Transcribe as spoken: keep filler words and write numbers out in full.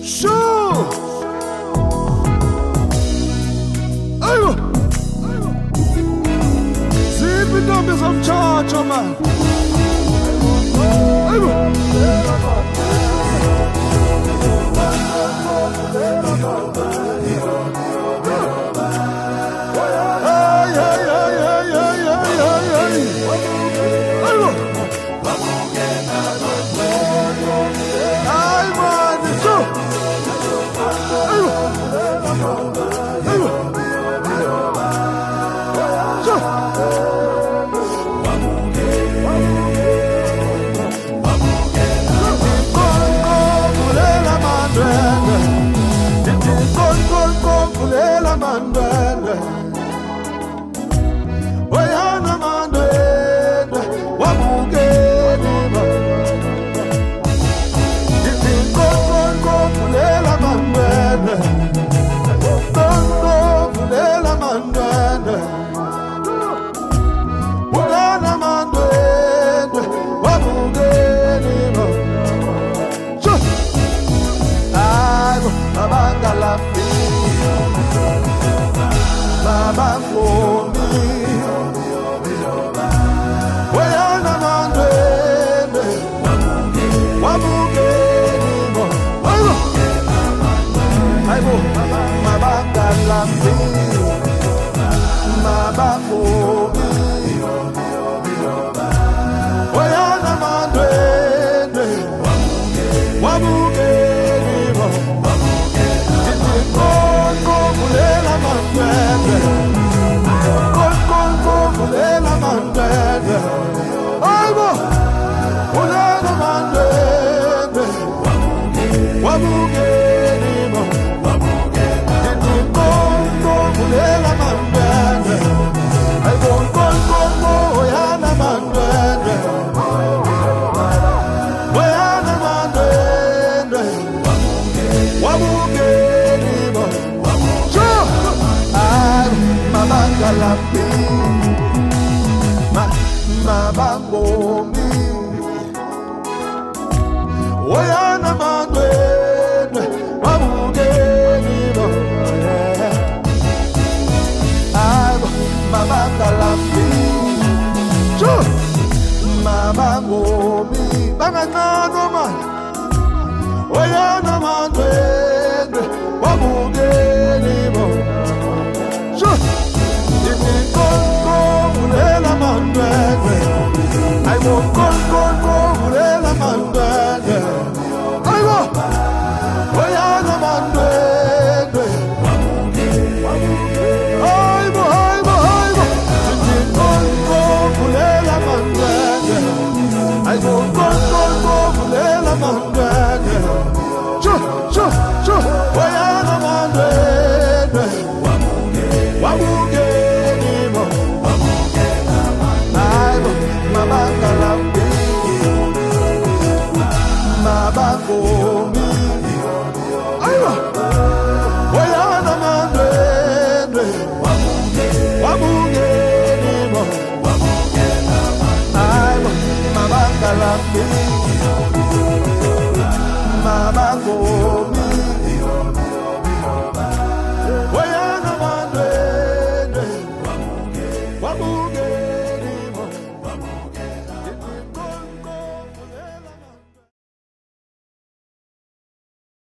Shoo! Ayo! Ziphi intombi zomtshatsho man. Ayo! Mabangomi Oyana mandwene Wabugeni bo Ago Mabangalambi Mabangomi Banganano man Oyana mandwene Wabugeni bo I won't go, go, go, la mandane. I won't. Why are the mandane? I will, I will, I will. Go, go, la mandane. I won't go, go, go, la mandane.